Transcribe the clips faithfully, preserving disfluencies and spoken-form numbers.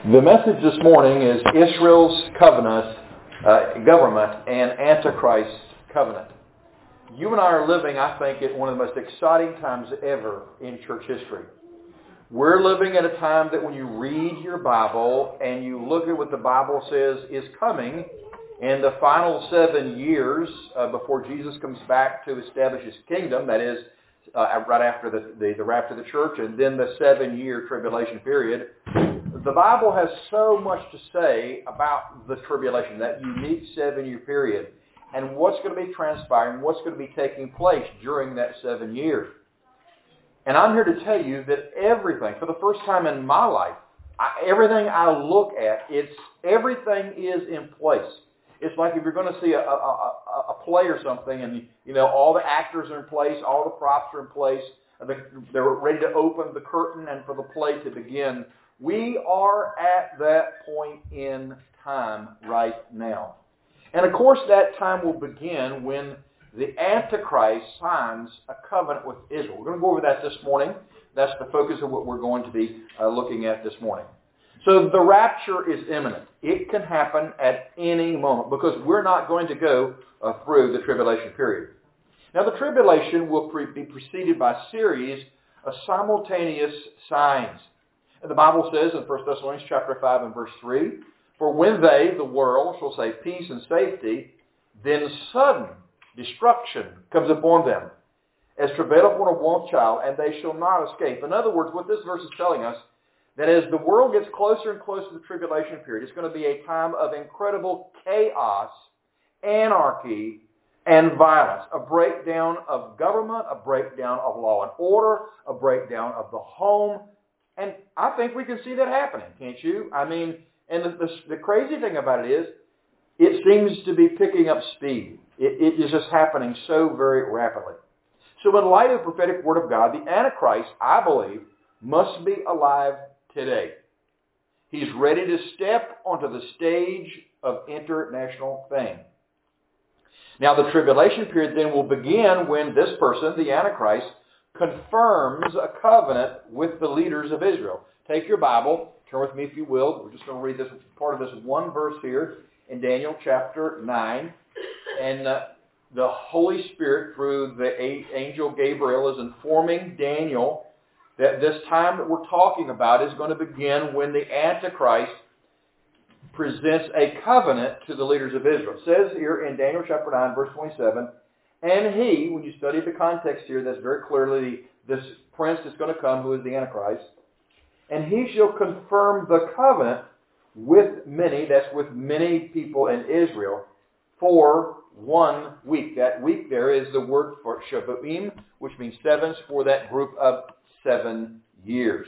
The message this morning is Israel's covenant, uh, government and Antichrist's covenant. You and I are living, I think, at one of the most exciting times ever in church history. We're living at a time that when you read your Bible and you look at what the Bible says is coming in the final seven years uh, before Jesus comes back to establish His kingdom, that is, uh, right after the, the, the rapture of the church, and then the seven-year tribulation period. The Bible has so much to say about the tribulation, that unique seven-year period, and what's going to be transpiring, what's going to be taking place during that seven years. And I'm here to tell you that everything, for the first time in my life, I, everything I look at, it's everything is in place. It's like if you're going to see a, a, a, a play or something, and you know all the actors are in place, all the props are in place, they're ready to open the curtain and for the play to begin. We are at that point in time right now. And of course that time will begin when the Antichrist signs a covenant with Israel. We're going to go over that this morning. That's the focus of what we're going to be uh, looking at this morning. So the rapture is imminent. It can happen at any moment because we're not going to go uh, through the tribulation period. Now the tribulation will pre- be preceded by a series of simultaneous signs. And the Bible says in First Thessalonians chapter five and verse three, "For when they, the world, shall say peace and safety, then sudden destruction comes upon them, as travail upon a woman child, and they shall not escape." In other words, what this verse is telling us, that as the world gets closer and closer to the tribulation period, it's going to be a time of incredible chaos, anarchy, and violence. A breakdown of government, a breakdown of law and order, a breakdown of the home. And I think we can see that happening, can't you? I mean, and the, the, the crazy thing about it is, it seems to be picking up speed. It, it is just happening so very rapidly. So in light of the prophetic word of God, the Antichrist, I believe, must be alive today. He's ready to step onto the stage of international fame. Now the tribulation period then will begin when this person, the Antichrist, confirms a covenant with the leaders of Israel. Take your Bible, turn with me if you will. We're just going to read this part of this one verse here in Daniel chapter nine. And uh, the Holy Spirit, through the angel Gabriel, is informing Daniel that this time that we're talking about is going to begin when the Antichrist presents a covenant to the leaders of Israel. It says here in Daniel chapter nine, verse twenty-seven, "And he," when you study the context here, that's very clearly this prince that's going to come, who is the Antichrist, "and he shall confirm the covenant with many," that's with many people in Israel, "for one week." That week there is the word for Shavuim, which means sevens, for that group of seven years.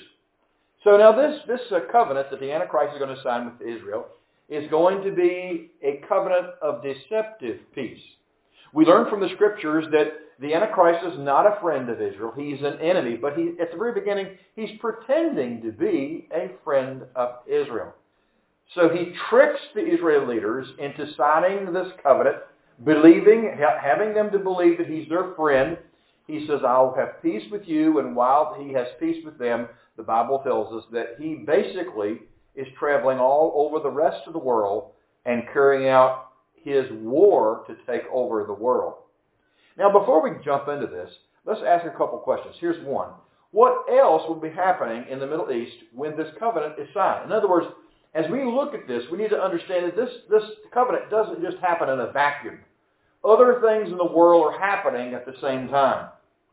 So now this, this uh, covenant that the Antichrist is going to sign with Israel is going to be a covenant of deceptive peace. We learn from the Scriptures that the Antichrist is not a friend of Israel. He's an enemy. But he, at the very beginning, he's pretending to be a friend of Israel. So he tricks the Israeli leaders into signing this covenant, believing, having them to believe that he's their friend. He says, "I'll have peace with you." And while he has peace with them, the Bible tells us that he basically is traveling all over the rest of the world and carrying out his war to take over the world. Now, before we jump into this, let's ask a couple questions. Here's one. What else will be happening in the Middle East when this covenant is signed? In other words, as we look at this, we need to understand that this, this covenant doesn't just happen in a vacuum. Other things in the world are happening at the same time.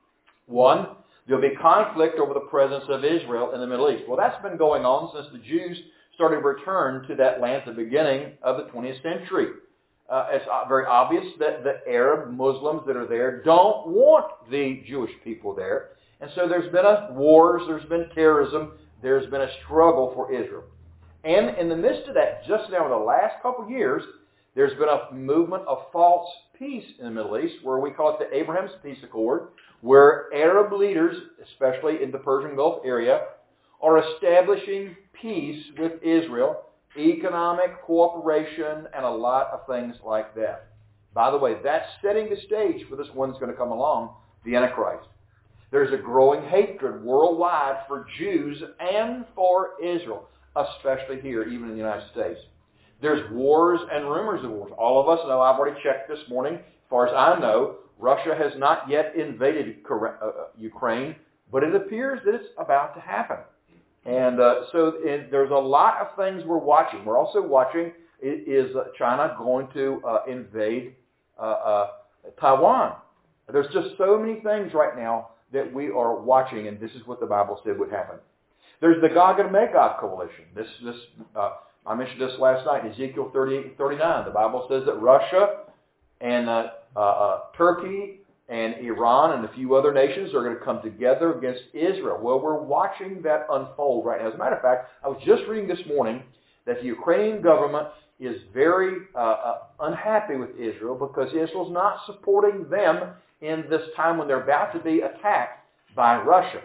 One, there'll be conflict over the presence of Israel in the Middle East. Well, that's been going on since the Jews started to return to that land at the beginning of the twentieth century. Uh, it's very obvious that the Arab Muslims that are there don't want the Jewish people there. And so there's been a wars, there's been terrorism, there's been a struggle for Israel. And in the midst of that, just now in the last couple of years, there's been a movement of false peace in the Middle East, where we call it the Abraham's Peace Accord, where Arab leaders, especially in the Persian Gulf area, are establishing peace with Israel, economic cooperation, and a lot of things like that. By the way, that's setting the stage for this one that's going to come along, the Antichrist. There's a growing hatred worldwide for Jews and for Israel. especially here, even in the United States. There's wars and rumors of wars. All of us know, I've already checked this morning, as far as I know, Russia has not yet invaded Ukraine, but it appears that it's about to happen. And uh, so and there's a lot of things we're watching. We're also watching, is China going to uh, invade uh, uh, Taiwan? There's just so many things right now that we are watching, and this is what the Bible said would happen. There's the Gog and Magog coalition. This, this, uh, I mentioned this last night in Ezekiel thirty-eight and thirty-nine. The Bible says that Russia and uh, uh, uh, Turkey and Iran and a few other nations are going to come together against Israel. Well, we're watching that unfold right now. As a matter of fact, I was just reading this morning that the Ukrainian government is very uh, uh, unhappy with Israel because Israel's not supporting them in this time when they're about to be attacked by Russia.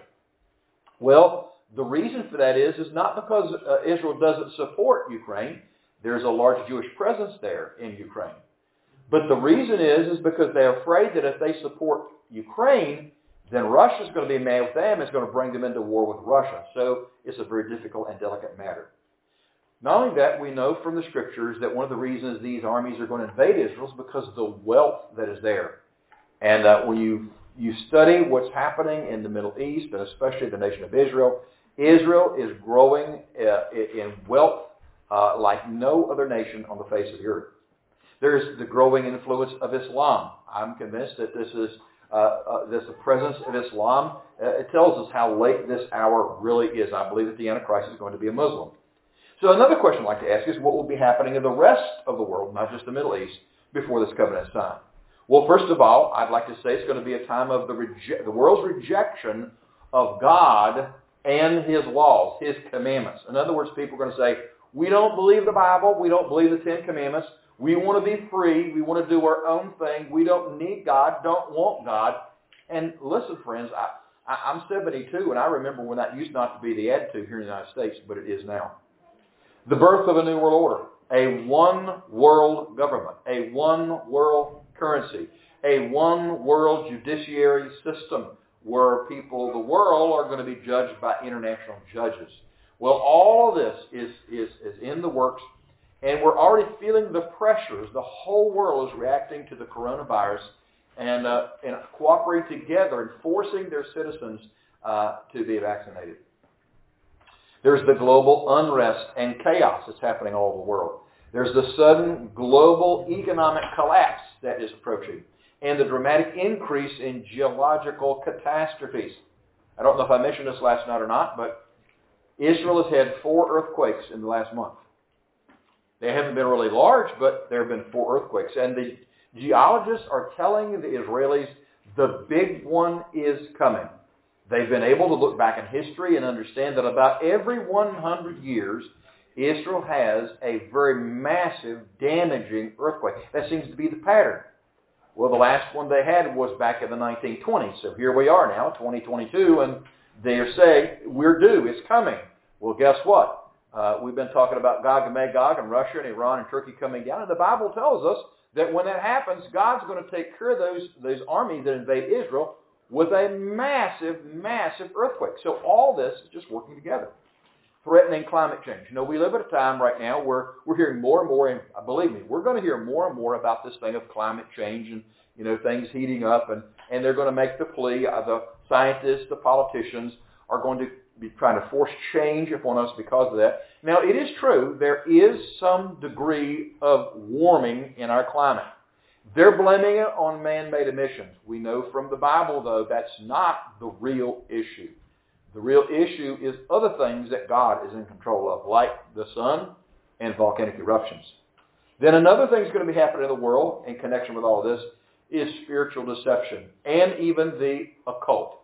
Well, the reason for that is, is not because uh, Israel doesn't support Ukraine. There's a large Jewish presence there in Ukraine. But the reason is, is because they're afraid that if they support Ukraine, then Russia's going to be mad with them. It's going to bring them into war with Russia. So it's a very difficult and delicate matter. Not only that, we know from the Scriptures that one of the reasons these armies are going to invade Israel is because of the wealth that is there. And uh, when you, you study what's happening in the Middle East, and especially the nation of Israel, Israel is growing uh, in wealth uh, like no other nation on the face of the earth. There's the growing influence of Islam. I'm convinced that this is uh, uh, this the presence of Islam. Uh, it tells us how late this hour really is. I believe that the Antichrist is going to be a Muslim. So another question I'd like to ask is, what will be happening in the rest of the world, not just the Middle East, before this covenant is signed? Well, first of all, I'd like to say it's going to be a time of the, reje- the world's rejection of God and His laws, His commandments. In other words, people are going to say, we don't believe the Bible, we don't believe the Ten Commandments, we want to be free, we want to do our own thing, we don't need God, don't want God. And listen, friends, I, I, I'm seventy-two, and I remember when that used not to be the attitude here in the United States, but it is now. The birth of a new world order, a one world government, a one world currency, a one world judiciary system where people of the world are going to be judged by international judges. Well, all of this is, is, is in the works, and we're already feeling the pressures. The whole world is reacting to the coronavirus and, uh, and cooperating together and forcing their citizens uh, to be vaccinated. There's the global unrest and chaos that's happening all over the world. There's the sudden global economic collapse that is approaching, and the dramatic increase in geological catastrophes. I don't know if I mentioned this last night or not, but Israel has had four earthquakes in the last month. They haven't been really large, but there have been four earthquakes. And the geologists are telling the Israelis the big one is coming. They've been able to look back in history and understand that about every one hundred years, Israel has a very massive, damaging earthquake. That seems to be the pattern. Well, the last one they had was back in the nineteen twenties. So here we are now, twenty twenty-two, and they're saying, we're due, it's coming. Well, guess what? Uh, we've been talking about Gog and Magog and Russia and Iran and Turkey coming down, and the Bible tells us that when that happens, God's going to take care of those, those armies that invade Israel with a massive, massive earthquake. So all this is just working together. Threatening climate change. You know, we live at a time right now where we're hearing more and more, and believe me, we're going to hear more and more about this thing of climate change and, you know, things heating up, and, and they're going to make the plea. Uh, the scientists, the politicians are going to be trying to force change upon us because of that. Now, it is true, there is some degree of warming in our climate. They're blaming it on man-made emissions. We know from the Bible, though, that's not the real issue. The real issue is other things that God is in control of, like the sun and volcanic eruptions. Then another thing that's going to be happening in the world in connection with all this is spiritual deception and even the occult.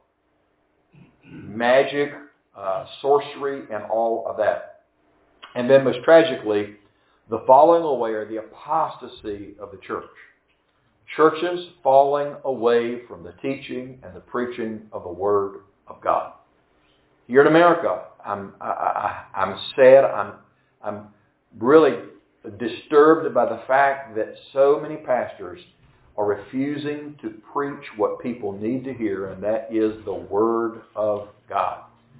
Magic, uh, sorcery, and all of that. And then most tragically, the falling away or the apostasy of the church. Churches falling away from the teaching and the preaching of the Word of God. Here in America, I'm I, I, I'm sad. I'm I'm really disturbed by the fact that so many pastors are refusing to preach what people need to hear, and that is the Word of God.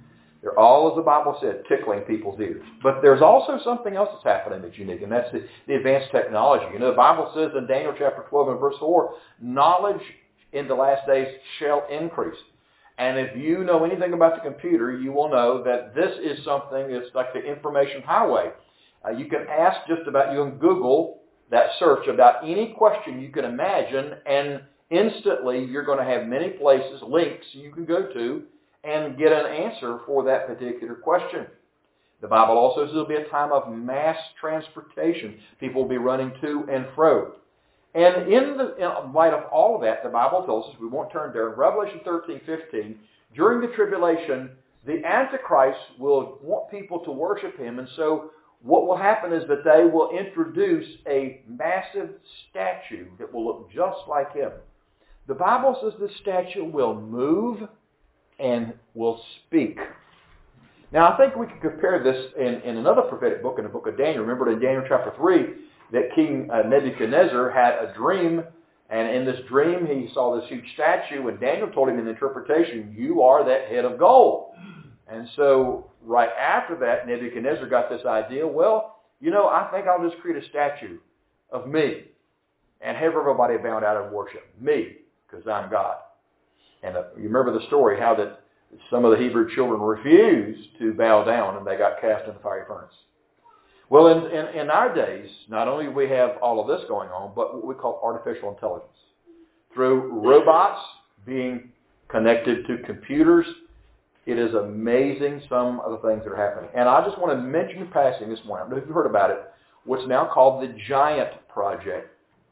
They're all, as the Bible said, tickling people's ears. But there's also something else that's happening that's unique, and that's the, the advanced technology. You know, the Bible says in Daniel chapter twelve and verse four, knowledge in the last days shall increase. And if you know anything about the computer, you will know that this is something that's like the information highway. Uh, you can ask just about, you can Google that search about any question you can imagine, and instantly you're going to have many places, links you can go to, and get an answer for that particular question. The Bible also says there will be a time of mass transportation. People will be running to and fro. And in, the, in light of all of that, the Bible tells us, we won't turn there, in Revelation thirteen fifteen, during the tribulation, the Antichrist will want people to worship him. And so what will happen is that they will introduce a massive statue that will look just like him. The Bible says the statue will move and will speak. Now, I think we can compare this in, in another prophetic book, in the book of Daniel. Remember in Daniel chapter three that King uh, Nebuchadnezzar had a dream, and in this dream he saw this huge statue, and Daniel told him in the interpretation, you are that head of gold. And so right after that, Nebuchadnezzar got this idea, well, you know, I think I'll just create a statue of me and have everybody bow down and worship me because I'm God. And uh, you remember the story how that some of the Hebrew children refused to bow down and they got cast in the fiery furnace. Well, in, in, in our days, not only do we have all of this going on, but what we call artificial intelligence. Through robots being connected to computers, it is amazing some of the things that are happening. And I just want to mention in passing this morning, I don't know if you've heard about it, what's now called the GIANT Project.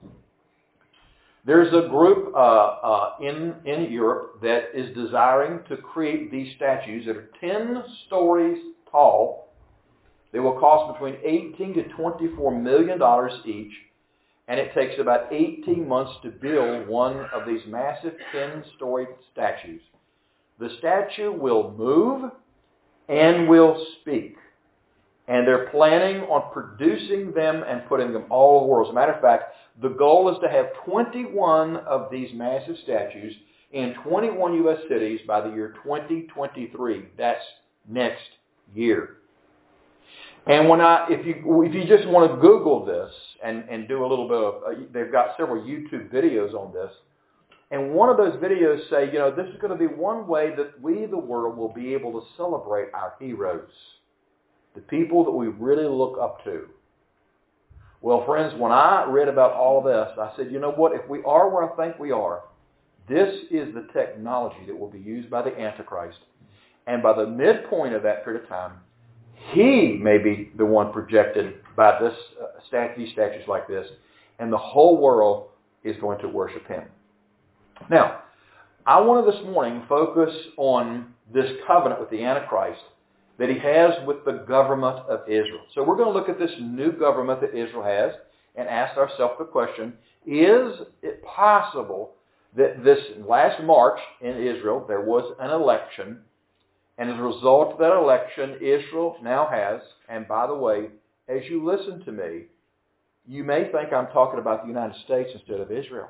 There's a group uh, uh, in, in Europe that is desiring to create these statues that are ten stories tall. They will cost between eighteen to twenty-four million dollars each, and it takes about eighteen months to build one of these massive ten-story statues. The statue will move and will speak. And they're planning on producing them and putting them all over the world. As a matter of fact, the goal is to have twenty-one of these massive statues in twenty-one U S cities by the year twenty twenty-three. That's next year. And when I, if you if you just want to Google this and, and do a little bit of, uh, they've got several YouTube videos on this. And one of those videos say, you know, this is going to be one way that we, the world, will be able to celebrate our heroes. The people that we really look up to. Well, friends, when I read about all of this, I said, you know what? If we are where I think we are, this is the technology that will be used by the Antichrist. And by the midpoint of that period of time, he may be the one projected by this uh, stat- these statues like this, and the whole world is going to worship him. Now, I want to this morning focus on this covenant with the Antichrist that he has with the government of Israel. So we're going to look at this new government that Israel has and ask ourselves the question, is it possible that this last March in Israel there was an election, and as a result of that election, Israel now has, and by the way, as you listen to me, you may think I'm talking about the United States instead of Israel.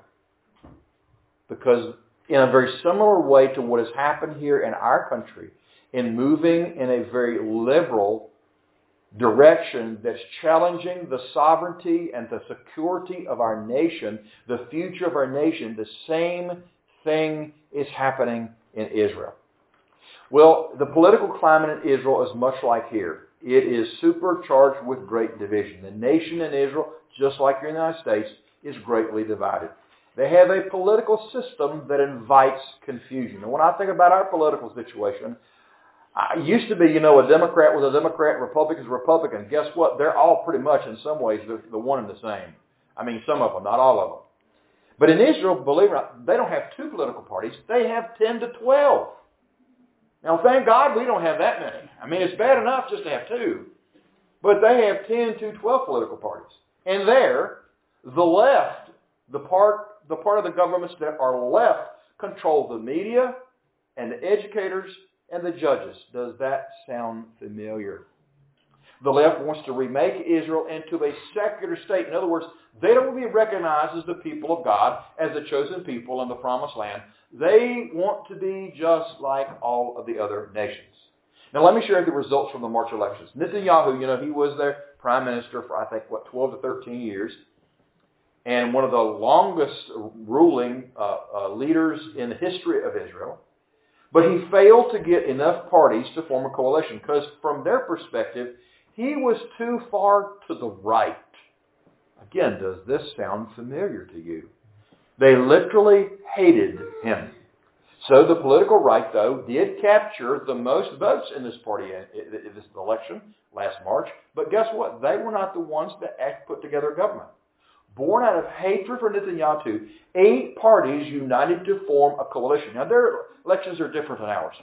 Because in a very similar way to what has happened here in our country, in moving in a very liberal direction that's challenging the sovereignty and the security of our nation, the future of our nation, the same thing is happening in Israel. Well, the political climate in Israel is much like here. It is supercharged with great division. The nation in Israel, just like the United States, is greatly divided. They have a political system that invites confusion. And when I think about our political situation, I used to be, you know, a Democrat was a Democrat, Republican is a Republican. Guess what? They're all pretty much, in some ways, the, the one and the same. I mean, some of them, not all of them. But in Israel, believe it or not, they don't have two political parties. They have ten to twelve. Now, thank God we don't have that many. I mean, it's bad enough just to have two. But they have ten to twelve political parties. And there, the left, the part, the part of the governments that are left, control the media and the educators and the judges. Does that sound familiar? The left wants to remake Israel into a secular state. In other words, they don't want to be recognized as the people of God, as the chosen people in the promised land. They want to be just like all of the other nations. Now let me share the results from the March elections. Netanyahu, you know, he was their prime minister for, I think, what, twelve to thirteen years. And one of the longest ruling uh, uh, leaders in the history of Israel. But he failed to get enough parties to form a coalition because from their perspective, he was too far to the right. Again, does this sound familiar to you? They literally hated him. So the political right, though, did capture the most votes in this party in this election last March. But guess what? They were not the ones that put together a government. Born out of hatred for Netanyahu, eight parties united to form a coalition. Now, their elections are different than ours.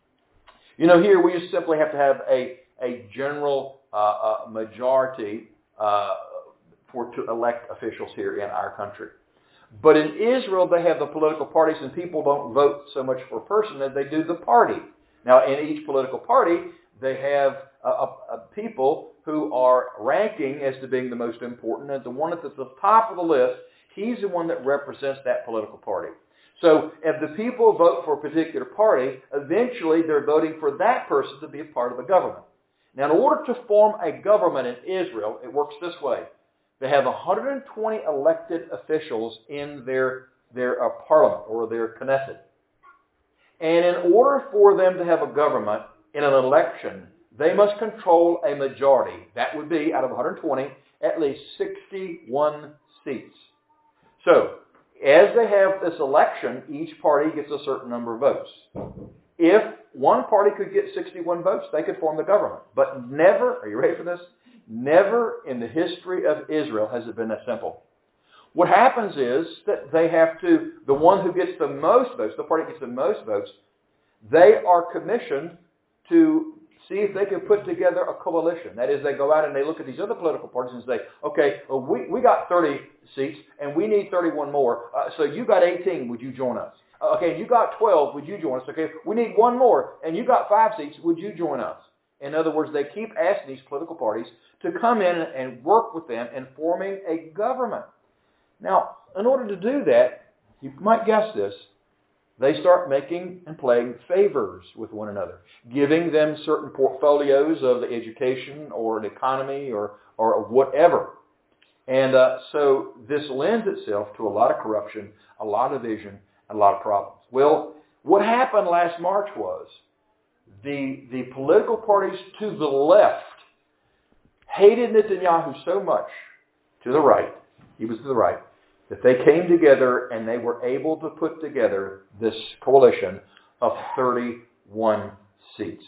You know, here we just simply have to have a, a general uh, uh, majority uh, for to elect officials here in our country. But in Israel, they have the political parties, and people don't vote so much for a person as they do the party. Now, in each political party, they have uh, uh, people who are ranking as to being the most important, and the one that's at the top of the list, he's the one that represents that political party. So if the people vote for a particular party, eventually they're voting for that person to be a part of the government. Now, in order to form a government in Israel, it works this way. They have one hundred twenty elected officials in their, their uh, parliament, or their Knesset. And in order for them to have a government in an election, they must control a majority. That would be, out of one hundred twenty, at least sixty-one seats. So, as they have this election, each party gets a certain number of votes. If one party could get sixty-one votes, they could form the government. But never, are you ready for this? Never in the history of Israel has it been that simple. What happens is that they have to, the one who gets the most votes, the party that gets the most votes, they are commissioned to see if they can put together a coalition. That is, they go out and they look at these other political parties and say, okay, well, we, we got thirty seats and we need thirty-one more. Uh, so you got eighteen, would you join us? Uh, okay, you got twelve, would you join us? Okay, we need one more and you got five seats, would you join us? In other words, they keep asking these political parties to come in and work with them in forming a government. Now, in order to do that, you might guess this, they start making and playing favors with one another, giving them certain portfolios of the education or the economy or, or whatever. And uh, so this lends itself to a lot of corruption, a lot of division, and a lot of problems. Well, what happened last March was the, the political parties to the left hated Netanyahu so much, to the right, he was to the right, that they came together and they were able to put together this coalition of thirty-one seats.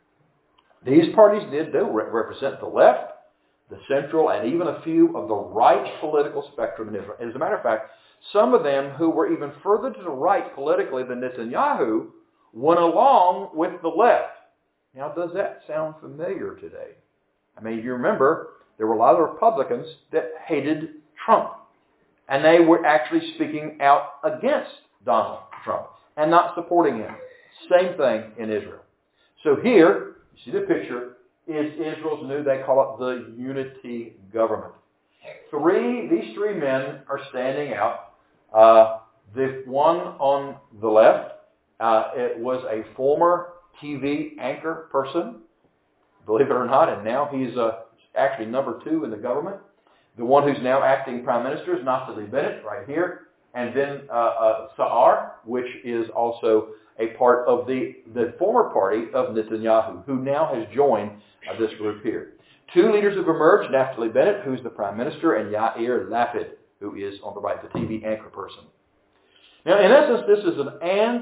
These parties did do represent the left, the central, and even a few of the right political spectrum in Israel. As a matter of fact, some of them who were even further to the right politically than Netanyahu went along with the left. Now, does that sound familiar today? I mean, if you remember, there were a lot of Republicans that hated Trump. And they were actually speaking out against Donald Trump and not supporting him. Same thing in Israel. So here, you see the picture, is Israel's new, they call it the unity government. Three, these three men are standing out. Uh, the one on the left, uh, it was a former T V anchor person, believe it or not, and now he's uh, actually number two in the government. The one who's now acting prime minister is Naftali Bennett, right here. And then uh, uh, Sa'ar, which is also a part of the, the former party of Netanyahu, who now has joined uh, this group here. Two leaders have emerged, Naftali Bennett, who's the prime minister, and Yair Lapid, who is on the right, the T V anchor person. Now, in essence, this is an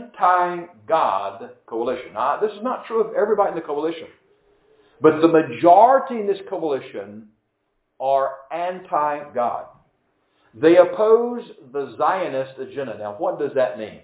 anti-God coalition. Now, this is not true of everybody in the coalition. But the majority in this coalition are anti-God. They oppose the Zionist agenda. Now, what does that mean?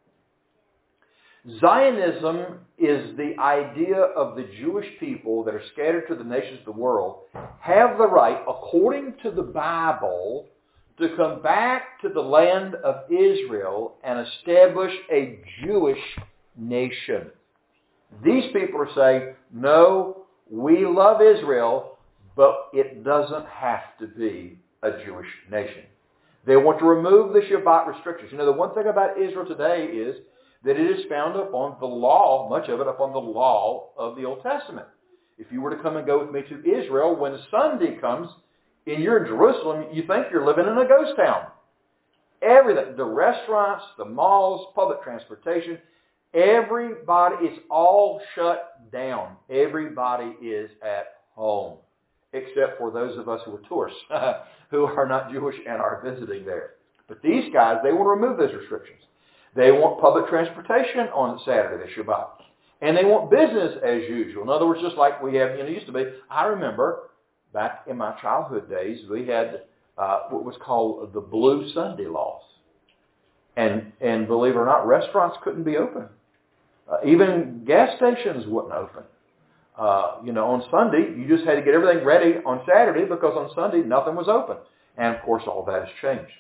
Zionism is the idea of the Jewish people that are scattered to the nations of the world have the right, according to the Bible, to come back to the land of Israel and establish a Jewish nation. These people are saying, no, we love Israel, but it doesn't have to be a Jewish nation. They want to remove the Shabbat restrictions. You know, the one thing about Israel today is that it is found upon the law, much of it upon the law of the Old Testament. If you were to come and go with me to Israel, when Sunday comes, and you're in Jerusalem, you think you're living in a ghost town. Everything, the restaurants, the malls, public transportation, everybody, it's all shut down. Everybody is at home, except for those of us who are tourists, who are not Jewish and are visiting there. But these guys, they want to remove those restrictions. They want public transportation on Saturday, the Shabbat. And they want business as usual. In other words, just like we have, you know, used to be. I remember back in my childhood days, we had uh, what was called the Blue Sunday laws. And, and believe it or not, restaurants couldn't be open. Uh, even gas stations wouldn't open. Uh, you know, on Sunday, you just had to get everything ready on Saturday because on Sunday, nothing was open. And, of course, all that has changed.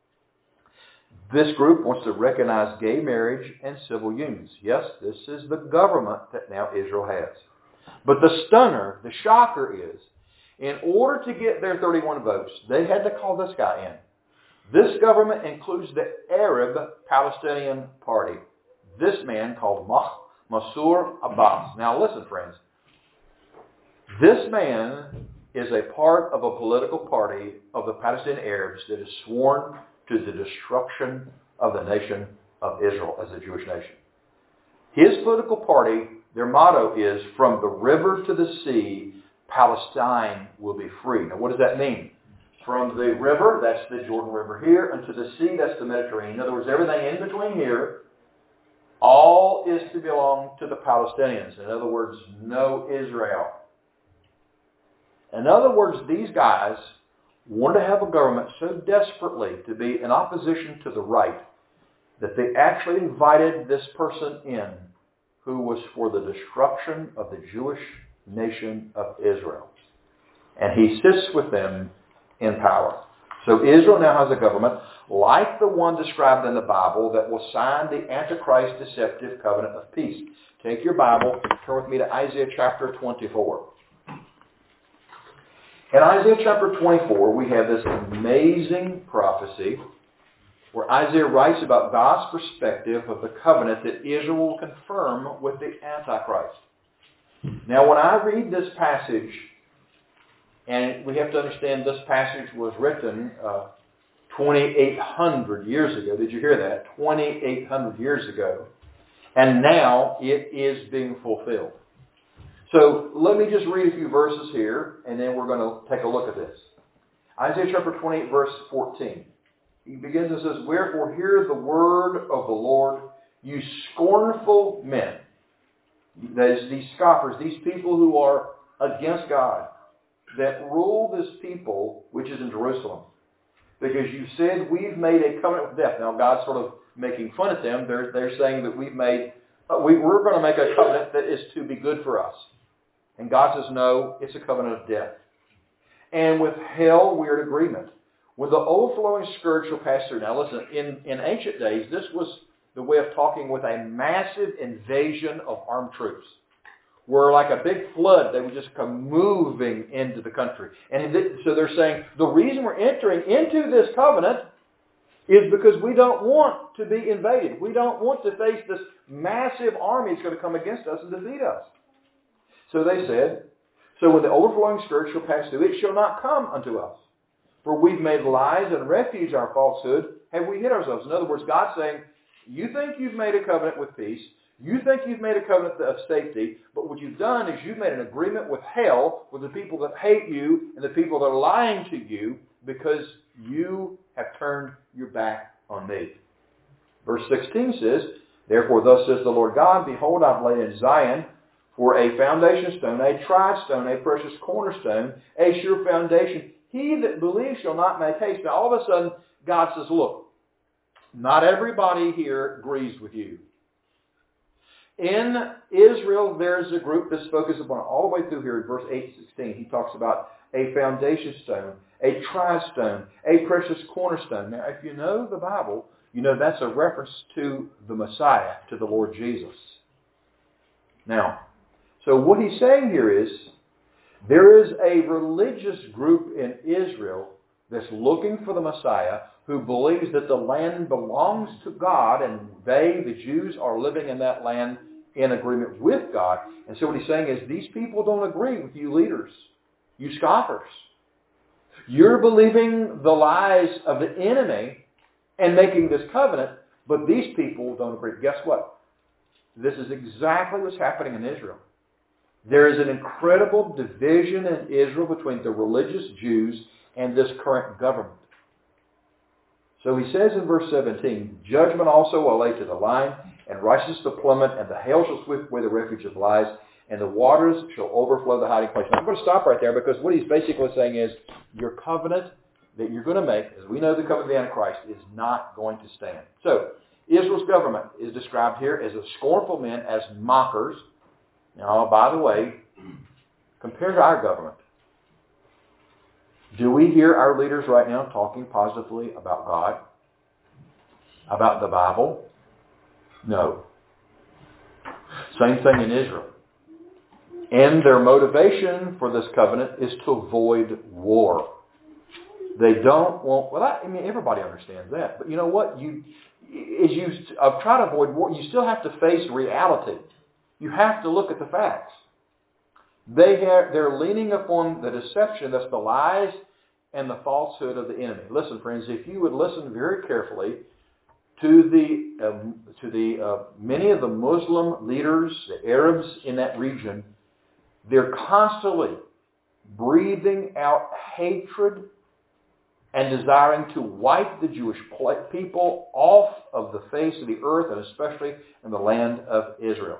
This group wants to recognize gay marriage and civil unions. Yes, this is the government that now Israel has. But the stunner, the shocker is, in order to get their thirty-one votes, they had to call this guy in. This government includes the Arab Palestinian Party. This man called Mansour Abbas. Now listen, friends. This man is a part of a political party of the Palestinian Arabs that is sworn to the destruction of the nation of Israel as a Jewish nation. His political party, their motto is, from the river to the sea, Palestine will be free. Now what does that mean? From the river, that's the Jordan River here, and to the sea, that's the Mediterranean. In other words, everything in between here, all is to belong to the Palestinians. In other words, no Israel. In other words, these guys wanted to have a government so desperately to be in opposition to the right that they actually invited this person in who was for the destruction of the Jewish nation of Israel. And he sits with them in power. So Israel now has a government like the one described in the Bible that will sign the Antichrist deceptive covenant of peace. Take your Bible, turn with me to Isaiah chapter twenty-four. In Isaiah chapter twenty-four, we have this amazing prophecy where Isaiah writes about God's perspective of the covenant that Israel will confirm with the Antichrist. Now, when I read this passage, and we have to understand this passage was written uh, twenty-eight hundred years ago. Did you hear that? twenty-eight hundred years ago. And now it is being fulfilled. So let me just read a few verses here, and then we're going to take a look at this. Isaiah chapter twenty-eight, verse fourteen. He begins and says, "Wherefore hear the word of the Lord, you scornful men." That is, these scoffers, these people who are against God, that rule this people, which is in Jerusalem. Because you said, we've made a covenant with death. Now God's sort of making fun of them. They're, they're saying that we've made, uh, we, we're going to make a covenant that is to be good for us. And God says, no, it's a covenant of death. And with hell, we're in agreement. When the overflowing scourge shall pass through. Now listen, in, in ancient days, this was the way of talking with a massive invasion of armed troops. Where like a big flood, they would just come moving into the country. And so they're saying, the reason we're entering into this covenant is because we don't want to be invaded. We don't want to face this massive army that's going to come against us and defeat us. So they said, so when the overflowing scourge shall pass through, it shall not come unto us. For we've made lies and refuge our falsehood, have we hid ourselves. In other words, God's saying, you think you've made a covenant with peace, you think you've made a covenant of safety, but what you've done is you've made an agreement with hell, with the people that hate you and the people that are lying to you, because you have turned your back on me. Verse sixteen says, "Therefore thus says the Lord God, Behold, I've laid in Zion for a foundation stone, a tried stone, a precious cornerstone, a sure foundation. He that believes shall not make haste." Now all of a sudden, God says, look, not everybody here agrees with you. In Israel, there's a group that's focused upon all the way through here in verse eight to sixteen. He talks about a foundation stone, a tried stone, a precious cornerstone. Now, if you know the Bible, you know that's a reference to the Messiah, to the Lord Jesus. Now, so what he's saying here is, there is a religious group in Israel that's looking for the Messiah who believes that the land belongs to God and they, the Jews, are living in that land in agreement with God. And so what he's saying is these people don't agree with you leaders, you scoffers. You're believing the lies of the enemy and making this covenant, but these people don't agree. Guess what? This is exactly what's happening in Israel. There is an incredible division in Israel between the religious Jews and this current government. So he says in verse seventeen, judgment also will lay to the line, and righteousness to plummet, and the hail shall sweep away the refuge of lies, and the waters shall overflow the hiding place. Now I'm going to stop right there because what he's basically saying is your covenant that you're going to make, as we know the covenant of the Antichrist, is not going to stand. So Israel's government is described here as a scornful men, as mockers. Now, by the way, compared to our government, do we hear our leaders right now talking positively about God? About the Bible? No. Same thing in Israel. And their motivation for this covenant is to avoid war. They don't want, well, I, I mean, everybody understands that. But you know what? You, as you uh, try to avoid war, you still have to face reality. You have to look at the facts. They have, they're leaning upon the deception, that's the lies and the falsehood of the enemy. Listen, friends, if you would listen very carefully to the um, to the uh, many of the Muslim leaders, the Arabs in that region, they're constantly breathing out hatred and desiring to wipe the Jewish people off of the face of the earth, and especially in the land of Israel.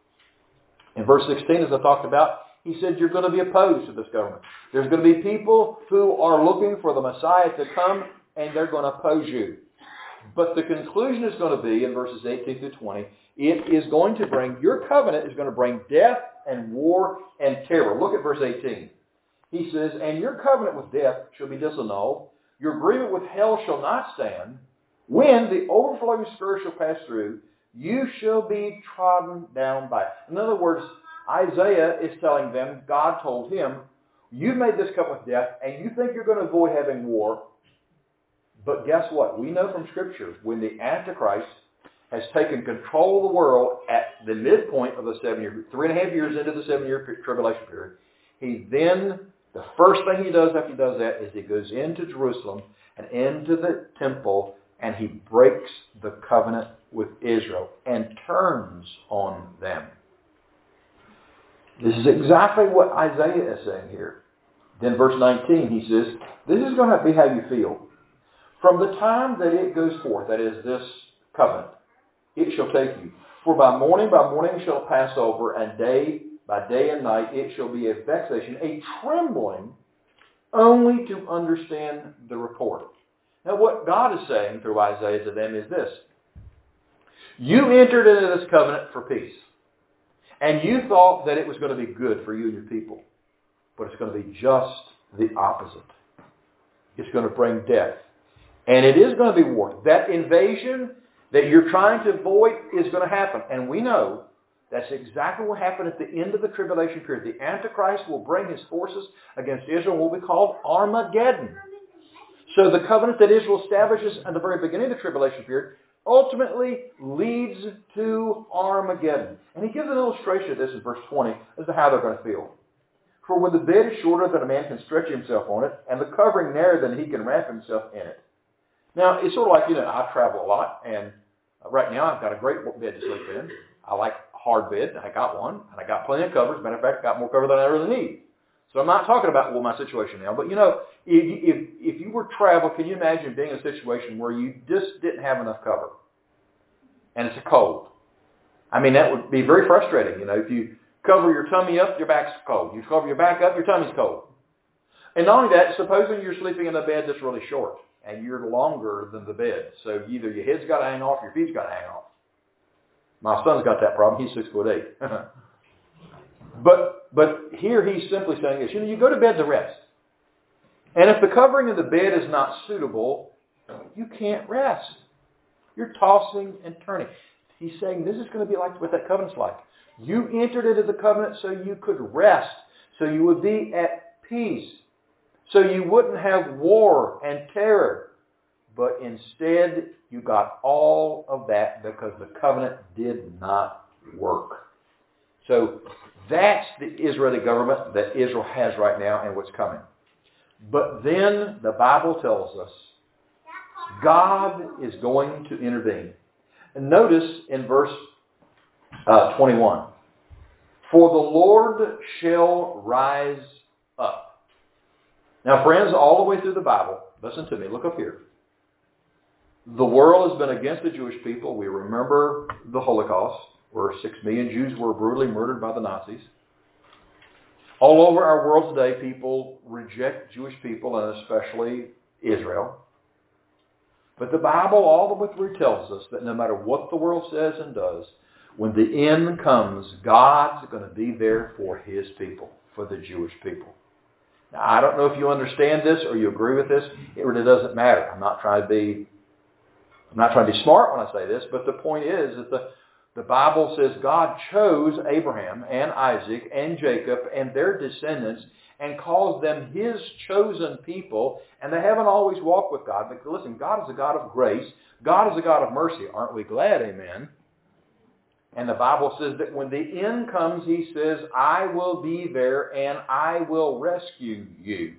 In verse sixteen, as I talked about, he said you're going to be opposed to this government. There's going to be people who are looking for the Messiah to come, and they're going to oppose you. But the conclusion is going to be, in verses eighteen through twenty, it is going to bring, your covenant is going to bring death and war and terror. Look at verse eighteen. He says, and your covenant with death shall be disannulled. Your agreement with hell shall not stand. When the overflowing scourge shall pass through, you shall be trodden down by it. In other words, Isaiah is telling them, God told him, you've made this covenant with death, and you think you're going to avoid having war. But guess what? We know from Scripture, when the Antichrist has taken control of the world at the midpoint of the seven-year, three and a half years into the seven-year tribulation period, he then, the first thing he does after he does that is he goes into Jerusalem and into the temple, and he breaks the covenant with Israel and turns on them. This is exactly what Isaiah is saying here. Then verse nineteen, he says, this is going to be how you feel. From the time that it goes forth, that is this covenant, it shall take you. For by morning by morning it shall pass over, and day by day and night it shall be a vexation, a trembling, only to understand the report. Now what God is saying through Isaiah to them is this. You entered into this covenant for peace. And you thought that it was going to be good for you and your people. But it's going to be just the opposite. It's going to bring death. And it is going to be war. That invasion that you're trying to avoid is going to happen. And we know that's exactly what happened at the end of the tribulation period. The Antichrist will bring his forces against Israel, what we call Armageddon. So the covenant that Israel establishes at the very beginning of the tribulation period ultimately leads to Armageddon. And he gives an illustration of this in verse twenty as to how they're going to feel. For when the bed is shorter than a man can stretch himself on it, and the covering narrower than he can wrap himself in it. Now, it's sort of like, you know, I travel a lot, and right now I've got a great bed to sleep in. I like hard bed, and I got one, and I got plenty of covers. Matter of fact, I got more cover than I really need. So I'm not talking about, well, my situation now, but you know, if, if, if you were to travel, can you imagine being in a situation where you just didn't have enough cover? And it's cold. I mean, that would be very frustrating. You know, if you cover your tummy up, your back's cold. You cover your back up, your tummy's cold. And not only that, supposing you're sleeping in a bed that's really short, and you're longer than the bed. So either your head's got to hang off, your feet's got to hang off. My son's got that problem. He's six foot eight. but but here he's simply saying this. You know, you go to bed to rest. And if the covering of the bed is not suitable, you can't rest. You're tossing and turning. He's saying this is going to be like what that covenant's like. You entered into the covenant so you could rest, so you would be at peace, so you wouldn't have war and terror. but instead you got all of that because the covenant did not work. So that's the Israeli government that Israel has right now and what's coming. But then the Bible tells us God is going to intervene. And notice in verse uh, twenty-one, for the Lord shall rise up. Now friends, all the way through the Bible, listen to me, look up here. The world has been against the Jewish people. We remember the Holocaust, where six million Jews were brutally murdered by the Nazis. All over our world today, people reject Jewish people, and especially Israel. But the Bible all the way through tells us that no matter what the world says and does, when the end comes, God's going to be there for His people, for the Jewish people. Now, I don't know if you understand this or you agree with this. It really doesn't matter. I'm not trying to be, I'm not trying to be smart when I say this, but the point is that the The Bible says God chose Abraham and Isaac and Jacob and their descendants and calls them His chosen people, and they haven't always walked with God. But listen, God is a God of grace. God is a God of mercy. Aren't we glad? Amen. And the Bible says that when the end comes, He says, I will be there and I will rescue you.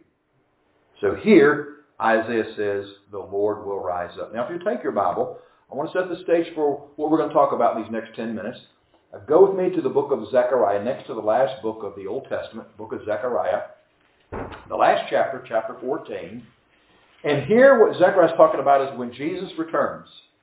So here, Isaiah says, the Lord will rise up. Now, if you take your Bible, I want to set the stage for what we're going to talk about in these next ten minutes. Uh, go with me to the book of Zechariah, next to the last book of the Old Testament, book of Zechariah, the last chapter, chapter fourteen. And here what Zechariah is talking about is when Jesus returns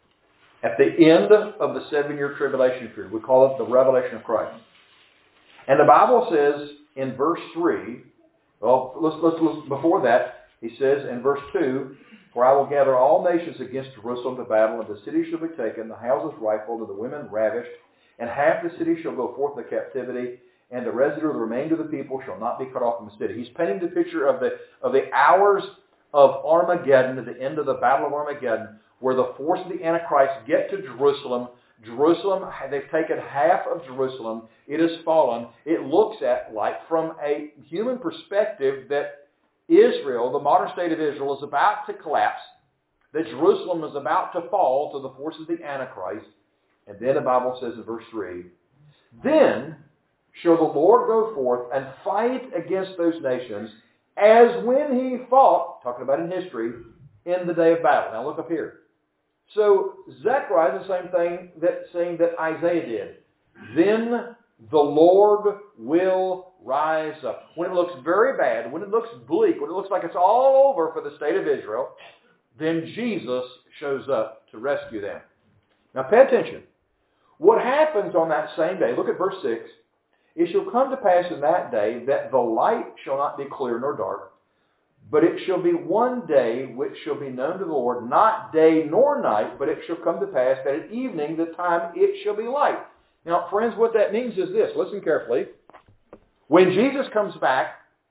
at the end of the seven-year tribulation period. We call it the revelation of Christ. And the Bible says in verse three, well, let's, let's, let's before that, he says in verse two, for I will gather all nations against Jerusalem to battle, and the city shall be taken, the houses rifled, and the women ravished, and half the city shall go forth into captivity, and the residue of the remainder of the people shall not be cut off from the city. He's painting the picture of the of the hours of Armageddon, at the end of the battle of Armageddon, where the force of the Antichrist get to Jerusalem. Jerusalem, they've taken half of Jerusalem. It has fallen. It looks at, like from a human perspective, that Israel, the modern state of Israel, is about to collapse, that Jerusalem is about to fall to the forces of the Antichrist. And then the Bible says in verse three, then shall the Lord go forth and fight against those nations as when He fought, talking about in history, in the day of battle. Now look up here. So Zechariah is the same thing that saying that Isaiah did. Then the Lord will rise up. When it looks very bad, when it looks bleak, when it looks like it's all over for the state of Israel, then Jesus shows up to rescue them. Now pay attention. What happens on that same day, look at verse six, it shall come to pass in that day that the light shall not be clear nor dark, but it shall be one day which shall be known to the Lord, not day nor night, but it shall come to pass that at evening the time it shall be light. Now, friends, what that means is this. Listen carefully. When Jesus comes back,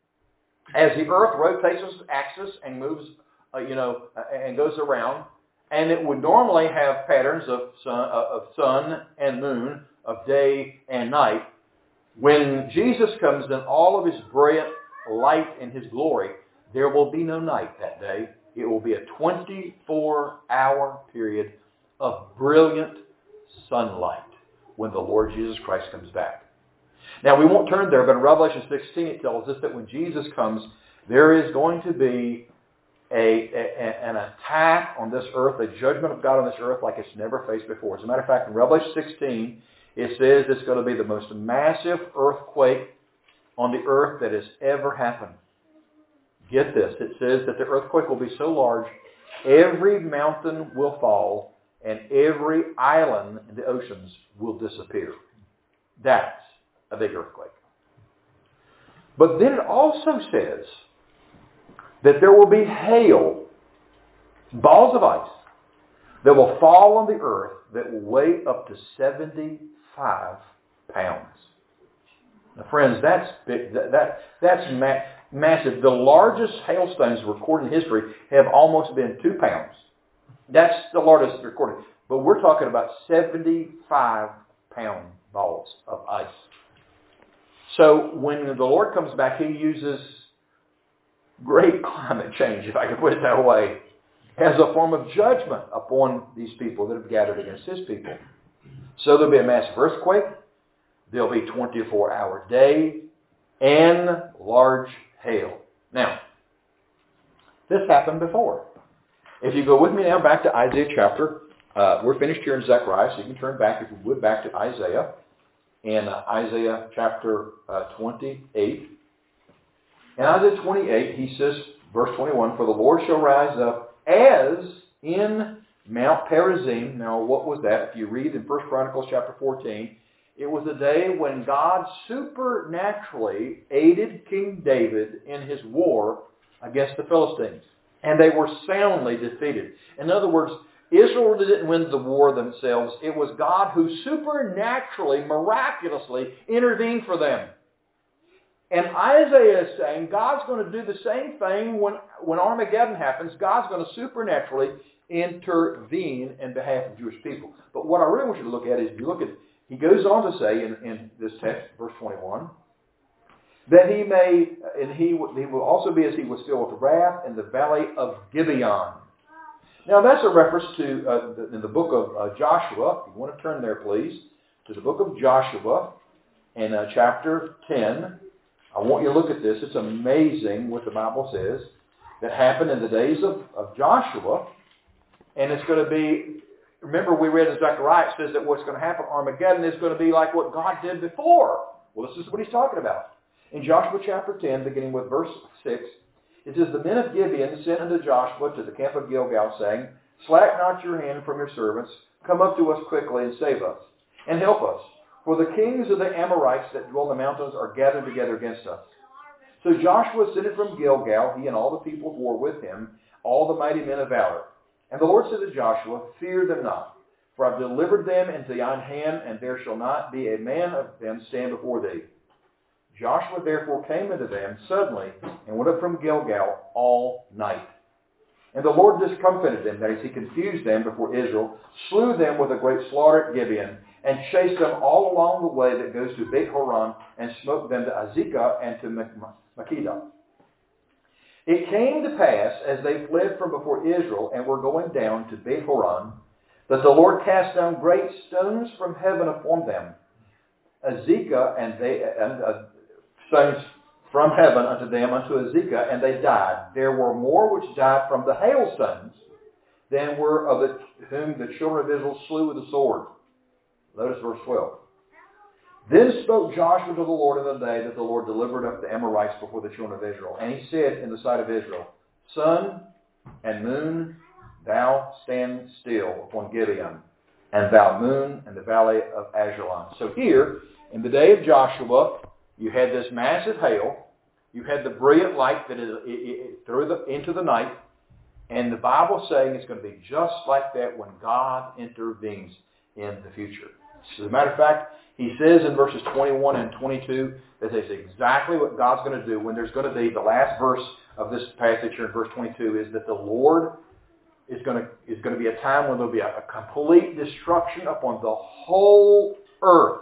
as the earth rotates its axis and moves, uh, you know, uh, and goes around, and it would normally have patterns of sun, uh, of sun and moon, of day and night. When Jesus comes in all of His brilliant light and His glory, there will be no night that day. It will be a twenty-four hour period of brilliant sunlight when the Lord Jesus Christ comes back. Now, we won't turn there, but in Revelation sixteen it tells us that when Jesus comes, there is going to be a, a, an attack on this earth, a judgment of God on this earth like it's never faced before. As a matter of fact, in Revelation sixteen, it says it's going to be the most massive earthquake on the earth that has ever happened. Get this. It says that the earthquake will be so large, every mountain will fall, and every island in the oceans will disappear. That's a big earthquake. But then it also says that there will be hail, balls of ice, that will fall on the earth that will weigh up to seventy-five pounds. Now, friends, that's big, that, that that's ma- massive. The largest hailstones recorded in history have almost been two pounds. That's the largest recorded. But we're talking about seventy-five pound balls of ice. So when the Lord comes back, He uses great climate change, if I can put it that way, as a form of judgment upon these people that have gathered against his people. So there'll be a massive earthquake, there'll be twenty-four hour day, and large hail. Now, this happened before. If you go with me now back to Isaiah chapter, uh, we're finished here in Zechariah, so you can turn back, if you would, back to Isaiah. In uh, Isaiah chapter uh, twenty-eight. In Isaiah twenty-eight, he says, verse twenty-one, "For the Lord shall rise up as in Mount Perazim." Now, what was that? If you read in First Chronicles chapter fourteen, it was a day when God supernaturally aided King David in his war against the Philistines. And they were soundly defeated. In other words, Israel didn't win the war themselves. It was God who supernaturally, miraculously intervened for them. And Isaiah is saying God's going to do the same thing when, when Armageddon happens. God's going to supernaturally intervene in behalf of Jewish people. But what I really want you to look at is, if you look at, he goes on to say in, in this text, verse twenty-one, that he may, and he, he will also be as he was filled with wrath in the valley of Gibeon. Now that's a reference to, uh, the, in the book of uh, Joshua. If you want to turn there, please, to the book of Joshua in uh, chapter ten. I want you to look at this. It's amazing what the Bible says that happened in the days of, of Joshua. And it's going to be, remember we read in Zechariah, it says that what's going to happen, Armageddon, is going to be like what God did before. Well, this is what he's talking about. In Joshua chapter ten, beginning with verse six, it says, "The men of Gibeon sent unto Joshua to the camp of Gilgal, saying, Slack not your hand from your servants, come up to us quickly and save us, and help us. For the kings of the Amorites that dwell in the mountains are gathered together against us." So Joshua ascended from Gilgal, he and all the people of war with him, all the mighty men of valor. And the Lord said to Joshua, "Fear them not, for I have delivered them into thine hand, and there shall not be a man of them stand before thee." Joshua therefore came unto them suddenly, and went up from Gilgal all night. And the Lord discomfited them, that is, he confused them before Israel, slew them with a great slaughter at Gibeon, and chased them all along the way that goes to Beit Horon, and smote them to Azekah and to Makkedah. It came to pass, as they fled from before Israel, and were going down to Beit Horon, that the Lord cast down great stones from heaven upon them, Azekah and they and uh, stones from heaven unto them, unto Azekah, and they died. There were more which died from the hailstones than were of the, whom the children of Israel slew with the sword. Notice verse twelve. "Then spoke Joshua to the Lord in the day that the Lord delivered up the Amorites before the children of Israel. And he said in the sight of Israel, Sun and moon, thou stand still upon Gibeon, and thou moon in the valley of Ajalon." So here, in the day of Joshua, you had this massive hail. You had the brilliant light that is it, it, through the, into the night. And the Bible's saying it's going to be just like that when God intervenes in the future. As a matter of fact, he says in verses twenty-one and twenty-two that that's exactly what God's going to do when there's going to be, the last verse of this passage here in verse twenty-two is that the Lord is going to, is going to be a time when there'll be a, a complete destruction upon the whole earth.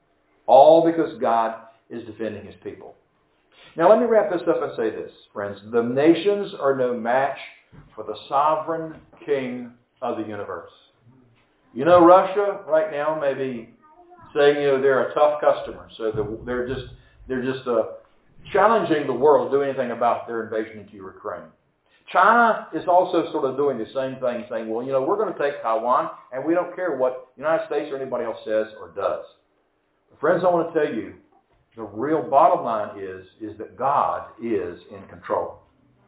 All because God is defending his people. Now let me wrap this up and say this, friends. The nations are no match for the sovereign King of the universe. You know, Russia right now may be saying, you know, they're a tough customer, so they're just they're just uh, challenging the world to do anything about their invasion into Ukraine. China is also sort of doing the same thing, saying, well, you know, we're going to take Taiwan, and we don't care what the United States or anybody else says or does. But friends, I want to tell you, the real bottom line is, is that God is in control.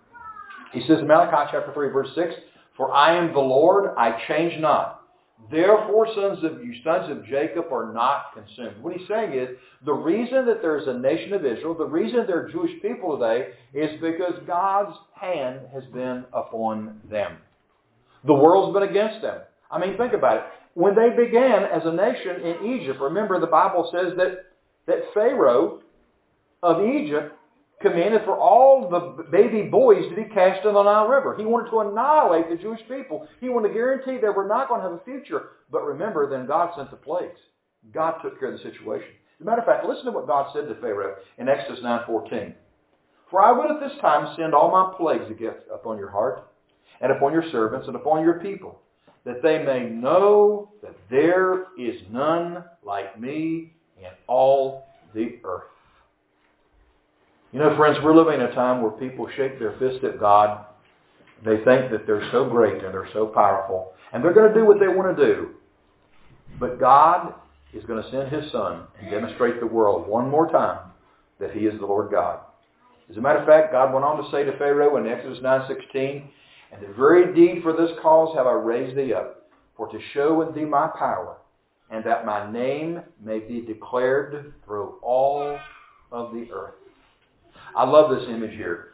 He says in Malachi chapter three, verse six, "For I am the Lord, I change not. Therefore, sons of you, sons of Jacob, are not consumed." What he's saying is, the reason that there's a nation of Israel, the reason there are Jewish people today, is because God's hand has been upon them. The world's been against them. I mean, think about it. When they began as a nation in Egypt, remember the Bible says that, that Pharaoh of Egypt commanded for all the baby boys to be cast in the Nile River. He wanted to annihilate the Jewish people. He wanted to guarantee they were not going to have a future. But remember, then God sent the plagues. God took care of the situation. As a matter of fact, listen to what God said to Pharaoh in Exodus nine fourteen. "For I will at this time send all my plagues against upon your heart, and upon your servants and upon your people, that they may know that there is none like me in all the earth. You know, friends, we're living in a time where people shake their fist at God. They think that they're so great and they're so powerful, and they're going to do what they want to do. But God is going to send His Son and demonstrate the world one more time that He is the Lord God. As a matter of fact, God went on to say to Pharaoh in Exodus nine sixteen, "And the very deed for this cause have I raised thee up, for to show in thee my power, and that my name may be declared through all of the earth." I love this image here.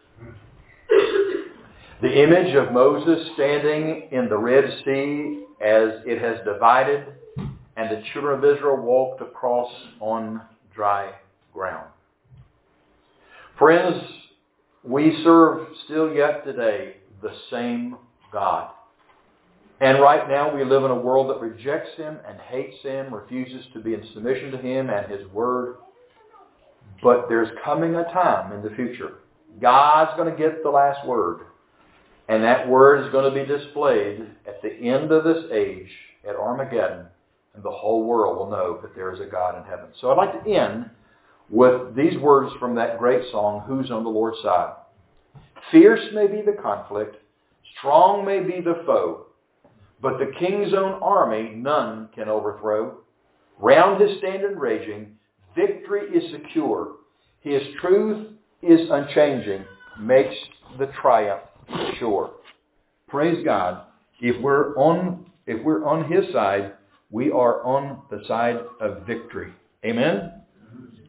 The image of Moses standing in the Red Sea as it has divided, and the children of Israel walked across on dry ground. Friends, we serve still yet today the same God. And right now we live in a world that rejects Him and hates Him, refuses to be in submission to Him and His Word. But there's coming a time in the future. God's going to get the last word. And that word is going to be displayed at the end of this age at Armageddon. And the whole world will know that there is a God in heaven. So I'd like to end with these words from that great song, "Who's on the Lord's Side?" "Fierce may be the conflict, strong may be the foe, but the King's own army none can overthrow. Round His standard raging, victory is secure. His truth is unchanging, makes the triumph sure." Praise God. If we're on, if we're on His side, we are on the side of victory. Amen?